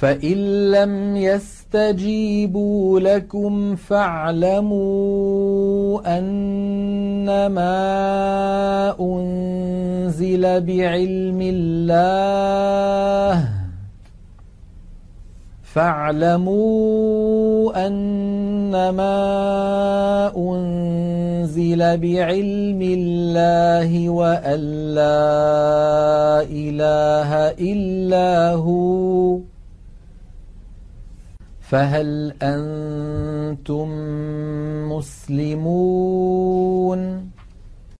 فإن لم يستجيبوا لكم فاعلموا أنما أنزل بعلم الله وأن لا إله إلا هو فهل أنتم مسلمون